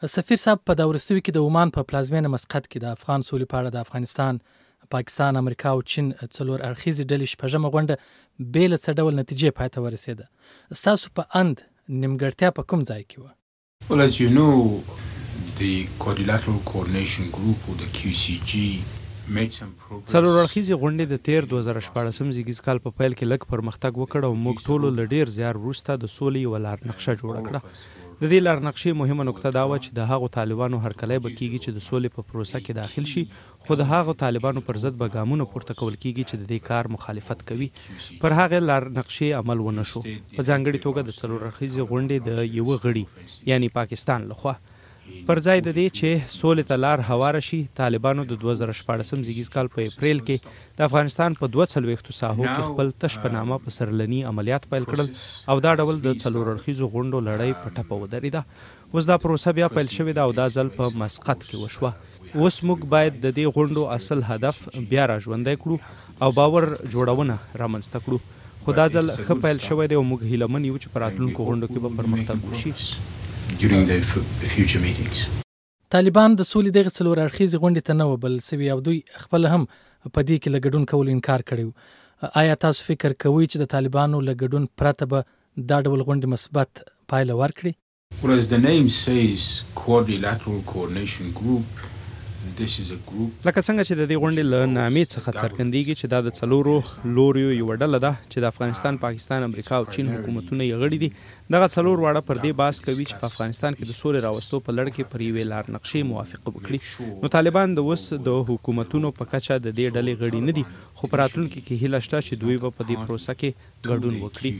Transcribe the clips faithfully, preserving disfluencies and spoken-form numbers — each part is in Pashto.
سفیر صاحب په دا وروستیو کې د عمان په پلازمینه مسقط کې د افغان سولې په اړه د افغانستان، پاکستان، امریکا او چین څلور اړخیزې ډلې شپږمه غونډه بې له څه ډول نتیجې پای ته ورسېده. ستاسو په اند نیمګړتیا په کوم ځای کې وه؟ Well, as you know, the Quadrilateral Coordination Group or the Q C G made some progress. څلور اړخیزې غونډې د تیر دوه زره شپاړسم زیږیز کال په پیل کې لږ پرمختګ وکړ او موږ ټولو له ډیر زیار وروسته د سولې یوه لارنقشه جوړه کړه. د دې لارنقشې مهمه نکته دا وه چې د هغو طالبانو هرکلی به کیږي چې د سولې په پروسه کې داخل شي، خو د هغو طالبانو پر ضد به ګامونه پورته کول کیږي چې د دې کار مخالفت کوي. پر هغې لارنقشې عمل ونه شو، په ځانګړې توګه د څلور اړخیزې غونډې د یوه غړي یعنی پاکستان لخوا. پر ځای د دې چې سولې ته لار هواره شي، طالبانو د دوه زره شپاړسم زیږیز کال په اپریل کې د افغانستان په دوه څلوېښتو ساحو کې خپل تش په نامه پسرلني عملیات پیل کړل او دا ډول د څلور اړخیزو غونډو لړۍ په ټپه ودرېده. اوس دا پروسه بیا پیل شوې ده او دا ځل په مسقط کې وشوه. اوس موږ باید د دې غونډو اصل هدف بیا را ژوندی کړو او باور جوړونه رامنځته کړو. خو دا ځل ښه پیل شوی دی او موږ هیله من یو چې په راتلونکو غونډو کې به پرمختګ وشي. during the future meetings. طالبان د سولې دغه څلور اړخیزې غونډې ته نه وبل سوي او دوی خپل هم په دې کې له ګډون کولو انکار کړی. آیا تاسو فکر کوئ چې د طالبانو له ګډون پرته به دا ډول غونډې مثبت پایله ورکړي؟ Well, as the name says, Quadrilateral Coordination Group, this is a group. لکه څنګه چې د دې غونډې له نامې څخه څرګندېږي چې دا د څلورو لوریو یوه ډله ده چې د افغانستان، پاکستان، امریکا او چین حکومتونه یې غړي دي. دغه څلور واړه پر دې بحث کوي چې په افغانستان کې د سولې راوستو په لړ کې پر یوې لارنقشې موافقه وکړي. نو طالبان د اوس د حکومتونو په کچه د دې ډلې غړي نه دي، خو په راتلونکي کې هیله شته چې دوی به په دې پروسه کې ګډون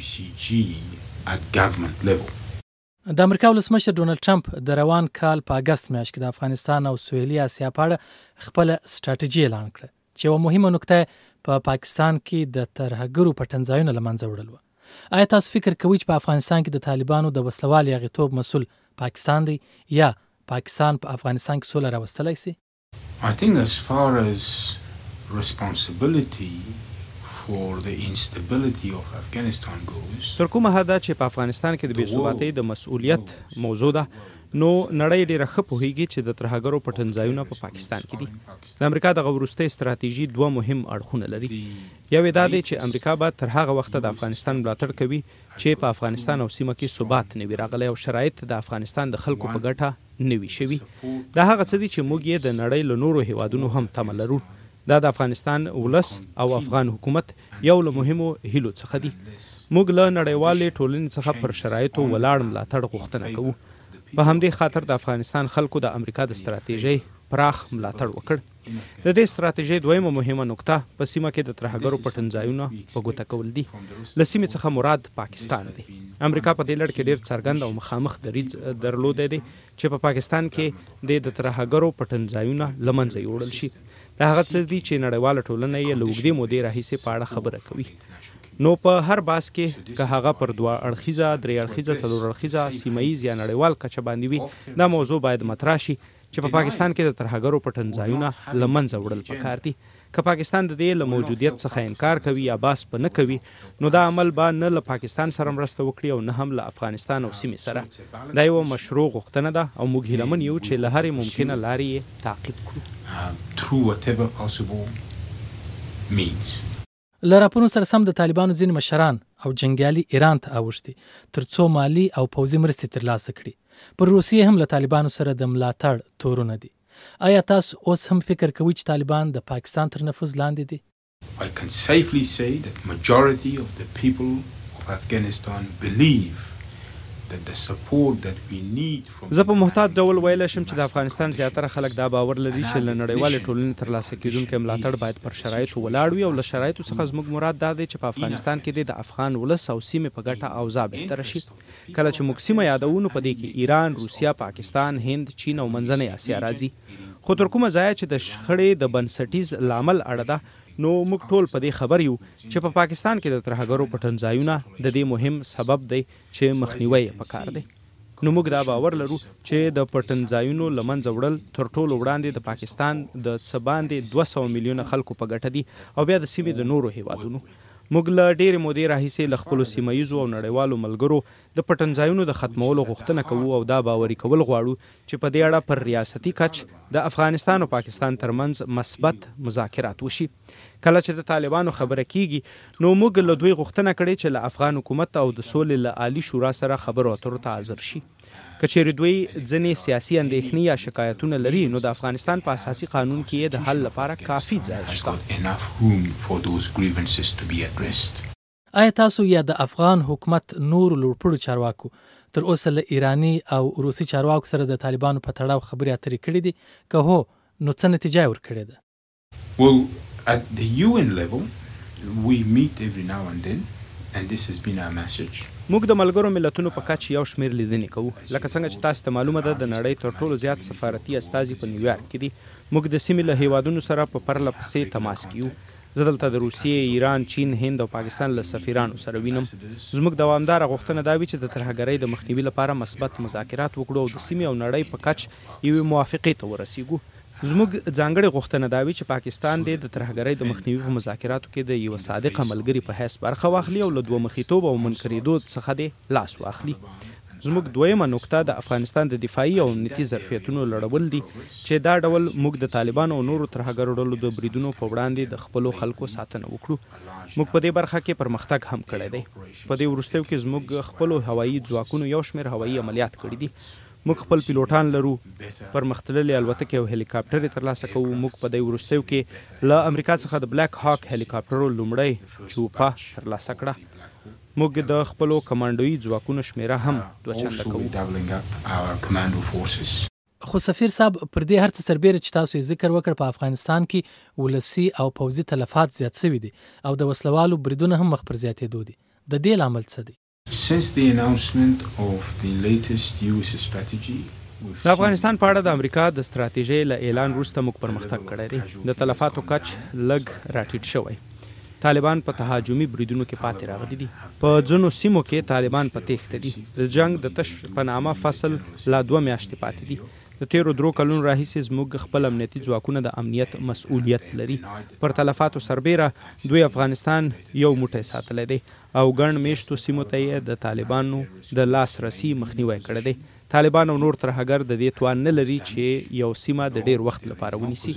وکړي. د امریکا ولسمشر ډونالد ټرمپ د روان کال په اګست میاشت کې د افغانستان او سویلي اسیا په اړه خپله سټراټیجي اعلان کړه چې یوه مهمه نکته په پاکستان کې د ترهګرو پټنځایونه له منځه وړل وه. آیا تاسو فکر کوئ چې په افغانستان کې د طالبانو د وسلوالي اغېتوب مسؤل پاکستان دی یا پاکستان په افغانستان کې سوله راوستلی سي؟ I think as far as responsibility for the instability of Afghanistan goes, تر کومه حده چې په افغانستان کې د بې ثباتۍ د مسؤلیت موضوع ده، نو نړۍ ډېره ښه پوهیږي چې د ترهګرو پټنځایونه په پاکستان کې دي. د امریکا دغه وروستۍ ستراتیژي دوه مهم اړخونه لري. یو یې دا دی چې امریکا به تر هغه وخته د افغانستان ملاتړ کوي چې په افغانستان او سیمه کې ثبات نه وي راغلی او شرایط د افغانستان د خلکو په ګټه نه وي شوي. دا هغه څه دي چې موږ یې د نړۍ له نورو هیوادونو هم تمه لرو. دا د افغانستان ولس او افغان حکومت یو له مهمو هیلو څخه دي. موږ له نړیوالې ټولنې څخه پر شرایطو ولاړ ملاتړ غوښتنه کوو. په همدې خاطر د افغانستان خلکو د امریکا د ستراتیژۍ پراخ ملاتړ وکړ. د دې ستراتیژۍ دویمه مهمه نکته په سیمه کې د ترهګرو پټنځایونه په ګوته کول دي. له سیمې څخه مراد پاکستان دی. امریکا په دې لړ کې ډېر څرګند او مخامخ دریځ درلودی دی چې په پاکستان کې د ترهګرو پټنځایونه له منځه یوړل شي. دا هغه څه دي چې نړیواله ټولنه یې له اوږدې مودې راهیسې په اړه خبره کوي. نو په هر بحث کې که هغه پر دوه اړخیزه، درې اړخیزه، څلور اړخیزه، سیمه ییز یا نړیوال کچه باندې وي، دا موضوع باید مطرح شي چې په پاکستان کې د ترهګرو پټنځایونه له منځه وړل پکار دي. که پاکستان د دې له موجودیت څخه انکار کوي یا بحث په نه کوي، نو دا عمل به نه له پاکستان سره مرسته وکړي او نه هم له افغانستان او سیمې سره. دا یوه مشروع غوښتنه ده او موږ هیله من یو چې له هرې ممکنه لارې یې تعقیب کړو. through whatever possible means. له راپورونو سره سم د طالبانو ځینې مشران او جنګیالي ایران ته اوښتي تر څو مالي او پوځي مرستې ترلاسه کړي. پر روسیې هم له طالبانو سره د ملاتړ تورونه دي. آیا تاسو اوس هم فکر کوئ چې طالبان د پاکستان تر نفوذ لاندې دي؟ I can safely say that majority of the people of Afghanistan believe that the support that we need from زه په محتاط ډول ویلی شم چې د افغانستان زیاتره خلک دا باور لري چې له نړیوالې ټولنې ترلاسه کیدونکی ملاتړ باید پر شرایطو ولاړ وي او له شرایطو څخه زموږ مراد دا دی چې په افغانستان کې د افغان ولس او سیمې په ګټه اوضاع بهتره شي. کله چې موږ سیمه یادوو نو په دې کې ایران، روسیه، پاکستان، هند، چین او منځنۍ اسیا راځي. خو تر کومه ځایه چې د شخړې د بنسټیز لامل اړه ده، نو موږ ټول په دې خبر یو چې په پاکستان کې د ترهګرو پټنځایونه د دې مهم سبب دی چې مخنیوی یې پکار دی. نو موږ دا باور لرو چې د پټنځایونو له منځه وړل تر ټولو وړاندې د پاکستان د څه باندې دوه سوه میلیونه خلکو په ګټه دي او بیا د سیمې د نورو هیوادونو. موږ له ډېرې مودې راهیسې له خپلو سیمه ییزو او نړیوالو ملګرو د پټنځایونو د ختمولو غوښتنه کوو او دا باوري کول غواړو چې په دې اړه پر ریاستي کچ د افغانستان او پاکستان ترمنځ مثبت مذاکرات وشي. کله چې د طالبانو خبره کیږي نو موږ له دوی غوښتنه کړې چې له افغان حکومت او د سولې له عالي شورا سره خبرو اترو ته حاضر شي. که چیرې دوی ځینې سیاسي اندېښنې یا شکایتونه لري نو د افغانستان په اساسي قانون کې یې د حل لپاره کافي ځای شته. آیا تاسو یا د افغان حکومت نور لوړپوړو چارواکو تر اوسه له ایرانی او روسي چارواکو سره د طالبانو په تړاو خبرې اترې کړې دي؟ که هو نو څه نتیجه یې ورکړې ده؟ Well, at the U N level, we meet every now and then, and this has been our message. موږ د ملګرو ملتونو په کچ یو شمېر لیدنې کوو. لکه څنګه چې تاسو ته معلومه ده د نړۍ تر ټولو زیات سفارتي استازي په نیویارک کې دي. موږ د سیمې له هیوادونو سره په پرله پسې تماس کې یو. زه دلته د روسیې، ایران، چین، هند او پاکستان له سفیرانو سره وینم. زموږ دوامداره غوښتنه دا وي چې د ترهګرۍ د مخنیوي لپاره مثبت مذاکرات وکړو او د سیمې او نړۍ په کچ یوې موافقې ته ورسیږو. زموږ ځانګړې غوښتنه دا وي چې پاکستان د ترهګرۍ د مخنیوي په مذاکراتو کې د یو صادقه ملګري په حیث برخه واخلي او له دوه مخیتوب او منکرېدو څخه د لاس واخلي. زموږ دویمه نقطه د افغانستان د دفاعي او امنیتي ظرفیتونو لړول دي چې دا ډول موږ د طالبانو او نورو ترهګرو ډلو د بریدونو په وړاندې د خپلو خلکو ساتنه وکړو. موږ په دې برخه کې پرمختګ هم کړی دی. په دې وروستیو کې زموږ خپلو هوایي ځواکونو یو شمېر هوایي عملیات کړي دي. موږ خپل پیلوټان لرو، پرمختللې الوتکې او هلیکاپټرې ترلاسه کوو. موږ په دې وروستیو کې له امریکا څخه د بلیک هاک هلیکاپټرو لومړی چوپه ترلاسه کړه. موږ د خپلو کمانډوي ځواکونو شمیره هم دوه چنده کوو. خو سفیر صاحب، پر دې هر څه سربیره چې تاسو یې ذکر وکړ، په افغانستان کې ولسي او پوځي تلفات زیات شوي دي او د وسلوالو بریدونه هم مخ پر زیاتېدو دي. د دې لامل څه دی؟ Since the announcement of the latest U S strategy, د افغانستان په اړه د امریکا د ستراتیژۍ له اعلان وروسته موږ پرمختګ کړی دی. د تلفاتو کچ لږ راټیټ شوی. طالبان په تهاجمي بریدونو کې پاتې راغلي دي. په ځینو سیمو کې طالبان په تېښته دي. د جنگ د تش په نامه فصل لا دوه میاشتې پاتې دي. د تیرو درو کلونو راهیسې زموږ خپل امنیتي ځواکونه د امنیت مسؤلیت لري. پر تلفاتو سربیره دوی افغانستان یو موټی ساتلی دی او ګڼ میشتو سیمو ته یې د طالبانو د لاسرسي مخنیوی کړی دی. طالبان او نور ترهګر د دې توان نه لري چې یو سیمه د ډیر وخت لپاره ونیسي.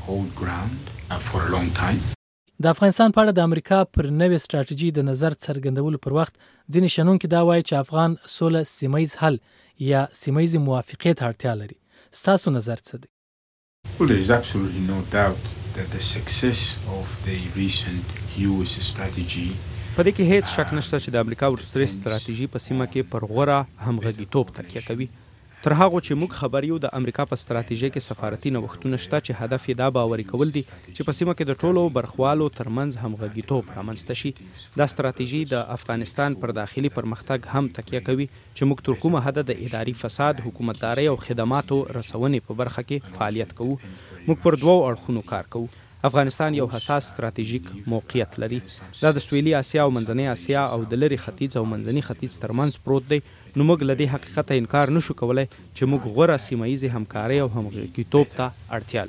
د افغانستان په اړه د امریکا پر نوې ستراتیژي د نظر څرګندولو پر وخت ځینې شنونکي دا وایي چې افغان سوله سیمهیز حل یا سیمهیزې موافقې ته اړتیا لري. ستاسو نظر څه دی؟ Well, there is absolutely no doubt that the success of the recent U S strategy په دې کې هیڅ شک نشته چې د امریکا وروستۍ ستراتیژي په سیمه کې پر غوره همغږیتوب تکیه کوي. تر هغه چې موږ خبر یو د امریکا په ستراتیژۍ کې سفارتي نوښتونه شته چې هدف یې دا باوري کول دي چې په سیمه کې د ټولو برخوالو ترمنځ همغږیتوب رامنځته شي. دا ستراتیژي د افغانستان پر داخلي پرمختګ هم تکیه کوي چې موږ تر کومه حده د اداري فساد، حکومتدارۍ او خدماتو رسونې په برخه کې فعالیت کوو. موږ پر دوو اړخونو کار کوو. افغانستان یو حساس ستراتیژیک موقعیت لري. دا د سویلي اسیا او منځنۍ اسیا او د لرې ختیځ او منځني ختیځ ترمنځ پروت دی. نو موږ له دې حقیقته انکار نشو کولی چې موږ غوره سیمه ییزې همکارۍ او همغږیتوب ته اړتیا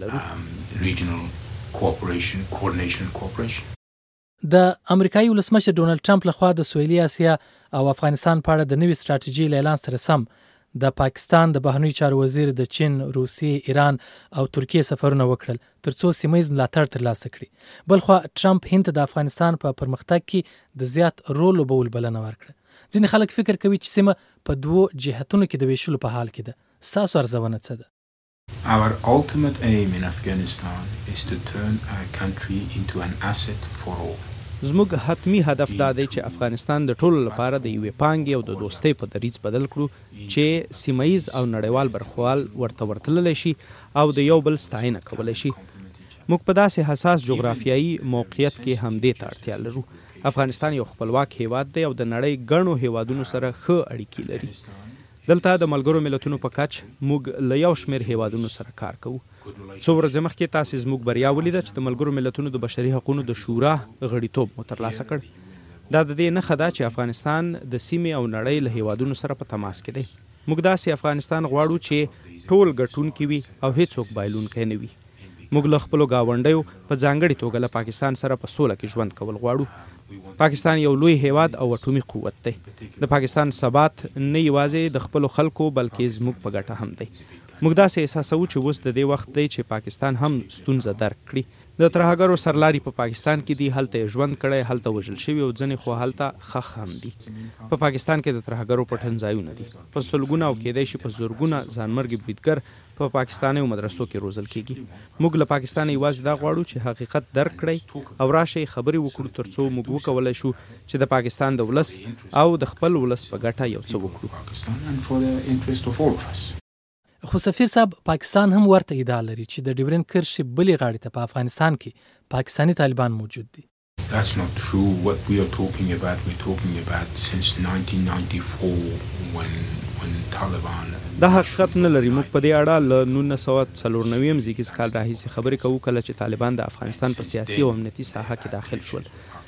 لرو. د امریکایي ولسمشر ډونالډ ټرمپ لخوا د سویلي اسیا او افغانستان په اړه د نوې ستراتیژۍ له اعلان سره سم د پاکستان د بهرنیو چارو وزیر د چین، روسیې، ایران او ترکیې سفرونه وکړل ترڅو سیمه ییز ملاتړ ترلاسه کړي. بلخوا ټرمپ هند ته د افغانستان په پرمختګ کې د زیات رول لوبول بلنه ورکړه. ځینې خلک فکر کوي چې سیمه په دوو جهتونو کې د ویشلو په حال کې ده. ستاسو ارزونه څه ده؟ Our ultimate aim in Afghanistan is to turn our country into an asset for all. زموږ حتمی هدف دا دی چې افغانستان د ټولو لپاره د یوې پانګې او د دوستۍ په دریځ بدل کړو چې سیمه ییز او نړیوال برخوال ورته ورتللی شي او د یو بل ستاینه کولی شي. موږ په داسې حساس جغرافیایي موقعیت کې همدې ته اړتیا لرو. افغانستان یو خپلواک هیواد دی او د نړۍ ګڼو هیوادونو سره ښه اړیکې لري. دلته د ملګرو ملتونو په کچ موږ له یو شمېر هیوادونو سره کار کوو. څو ورځې مخکې تاسې زموږ بریا ولیده چې د ملګرو ملتونو د بشري حقونو د شورا غړیتوب مو ترلاسه کړ. دا د دې نښه ده چې افغانستان د سیمې او نړۍ له هیوادونو سره په تماس کې دی. موږ داسې افغانستان غواړو چې ټول ګټونکي وي او هیڅوک بایلونکی نه وي. موږ له خپلو ګاونډیو په ځانګړې توګه له پاکستان سره په سوله کې ژوند کول غواړو. پاکستان یو لوی هیواد او اټومي قوت دی. د پاکستان ثبات نه یوازې د خپلو خلکو بلکې زموږ په ګټه هم دی. موږ داسې احساسوو چې اوس د دې وخت دی چې پاکستان هم ستونزه درک کړي. د ترهګرو سرلاري په پاکستان کې دي، هلته یې ژوند کړی، هلته وژل شوي او ځینې خو هلته ښخ هم دي. په پاکستان کې د ترهګرو پټنځایونه دي. په سلګونه او کېدای شي په زرګونه ځانمرګي بریدګر په پاکستاني مدرسو کې روزل کېږي. موږ له پاکستان یوازې دا غواړو چې حقیقت درک کړئ او راشئ خبرې وکړو ترڅو موږ وکولی شو چې د پاکستان د ولس او د خپل ولس په ګټه یو څه وکړو. خو سفیر صاحب، پاکستان هم ورته ادعا لري چې د ډیورند کرښې بلې غاړې ته په افغانستان کې پاکستاني طالبان موجود دي. That's not true. What we are talking about, we're talking about since nineteen ninety-four when when Taliban. دا حقیقت نه لري. موږ په دې اړه له نولس سوه څلور نوي زیږیز کال راهیسې خبرې کوو کله چې طالبان د افغانستان په سیاسي او امنیتي ساحه کې داخل شول.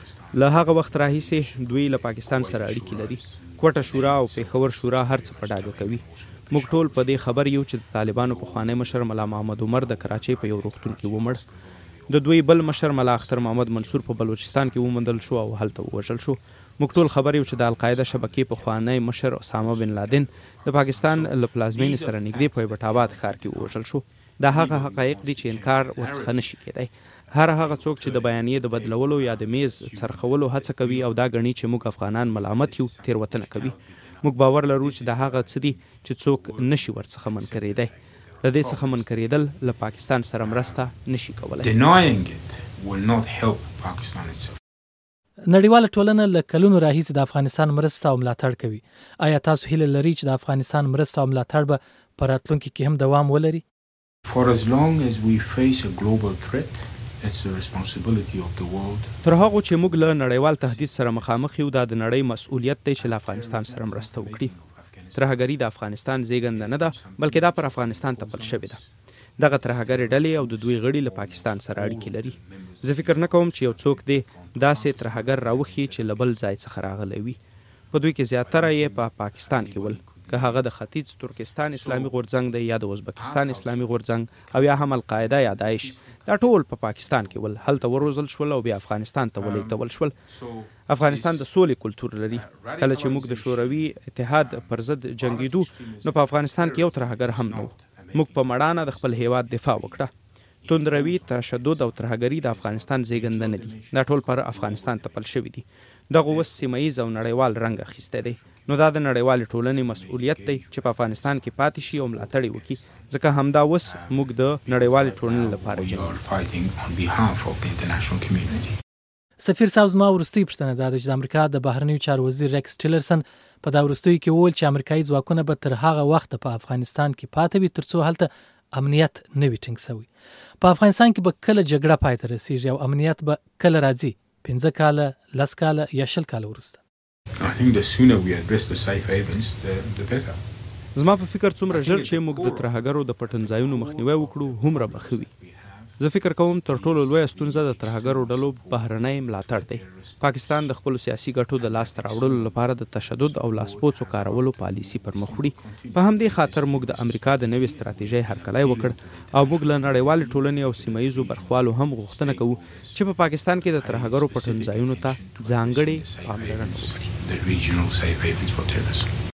له هغه وخت راهیسې دوی له پاکستان سره اړیکې لري. کوټه شورا او پېښور شورا هر څه په ډاګه کوي. موږ ټول په دې خبر یو چې د طالبانو پخوانی مشر ملا محمد عمر د کراچۍ په یو روغتون کې ومړ. د دوی بل مشر ملا اختر محمد منصور په بلوچستان کې وموندل شو او هلته ووژل شو. موږ ټول خبر یو چې د القاعده شبکې پخوانی مشر اسامه بن لادن د پاکستان له پلازمینې سره نږدې په ایبټ آباد ښار کې ووژل شو. دا هغه حقایق دي چې انکار ورڅخه نشي کېدی. هر هغه څوک چې د بیانیې د بدلولو یا د میز څرخولو هڅه کوي او دا ګڼي چې موږ افغانان ملامت یو، تېروتنه کوي. موږ باور لرو چې د هغه څه دي چې څوک نشي ورڅخه منکرېدی. له دې څخه منکرېدل له پاکستان سره مرسته نشي کولی. Denying it will not help Pakistan itself. نړیواله ټولنه له کلونو راهیسې د افغانستان مرسته او ملاتړ کوي. آیا تاسو هیله لرئ چې د افغانستان مرسته او ملاتړ به په راتلونکي کې هم دوام ولري؟ For as long as we face a global threat, it's the responsibility of the world. تر هغه چې موږ له نړیوال تهدید سره مخامخ یو، دا د نړۍ مسؤلیت دی چې له افغانستان سره مرسته وکړي. ترهګري د افغانستان زیږنده نه ده، بلکې دا پر افغانستان تپل شوې ده. دغه ترهګرې ډلې او د دوی غړي له پاکستان سره اړیکې لري. زه فکر نه کوم چې یو څوک دی داسې ترهګر راوخي چې له بل ځای څخه راغلی وي. په دوی کې زیاتره یې په پا پاکستان کې ول، که هغه د ختیځ ترکستان اسلامي غورځنګ دی یا د ازبکستان اسلامي غورځنګ او یا هم القاعده یا داعش، دا ټول په پا پاکستان کې ول، هلته وروزل شول او بیا افغانستان ته ولېږدول شول. افغانستان د سولې کلتور لري. کله چې موږ د شوروي اتحاد پر ضد جنګېدو نو په افغانستان کې یو ترهګر هم نه و. موږ په مړانه د خپل هیواد دفاع وکړه. توندروي، تشدد او ترهګري د افغانستان زیږنده نه دي. دا ټول پر افغانستان تپل شوي دي. دغه اوس سیمه ییز او نړیوال رنګ اخیستی دی. نو دا د نړیوالې ټولنې مسؤلیت دی چې په افغانستان کې پاتې شي او ملاتړ یې وکړي. ځکه همدا اوس موږ د نړیوالې ټولنې لپاره جنګېږو. سفیر صاحب، زما وروستۍ پوښتنه دا ده چې د امریکا د بهرنیو چارو وزیر ریکس ټیلرسن په دا وروستیو کې وویل چې امریکایي ځواکونه به تر هغه وخته په افغانستان کې پاتې وي تر څو هلته امنیت نه وي ټینګ سوی. په افغانستان کې به کله جګړه پای ته رسیږي او امنیت به کله راځي؟ پنځه کاله، لس کاله یا شل کاله وروسته؟ I think the sooner we address the safe havens, the, the better. زما په فکر څومره ژر چې موږ د ترهګرو د پټنځایونو مخنیوی وکړو هومره به ښه وي. زه فکر کوم تر ټولو لویه ستونزه د ترهګرو ډلو بهرنی ملاتړ دی. پاکستان د خپلو سیاسي ګټو د لاسته راوړلو لپاره د تشدد او لاسپوڅو کارولو پالیسي پر مخ وړي. په همدې خاطر موږ د امریکا د نوې ستراتیژۍ هرکلی وکړ او موږ له نړیوالې ټولنې او سیمه ییزو برخوالو هم غوښتنه کوو چې په پاکستان کې د ترهګرو پټنځایونو ته ځانګړې پاملرنه وکړي.